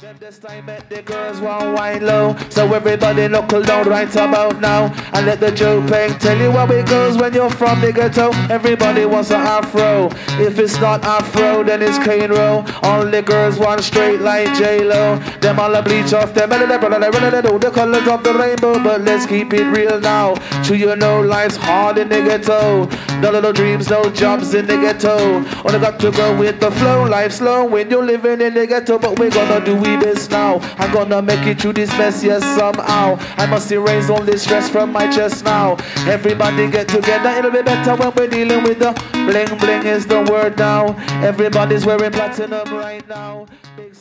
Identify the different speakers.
Speaker 1: This time make the girls want wine low, so everybody knuckle down right about now, and let the Joe Peng tell you how it goes when you're from the ghetto. Everybody wants an afro. If it's not afro, then it's cane roll. All the girls want straight like J-Lo. Them all a bleach off them, and they do the colors of the rainbow. But let's keep it real now. True, you know life's hard in the ghetto. No little dreams, no jobs in the ghetto. Only got to go with the flow. Life's slow when you're living in the ghetto, but we're gonna do we best now. I'm gonna make it through this mess, yes, somehow. I must erase all this stress from my chest now. Everybody get together, it'll be better when we're dealing with the bling bling is the word now. Everybody's wearing platinum right now. Big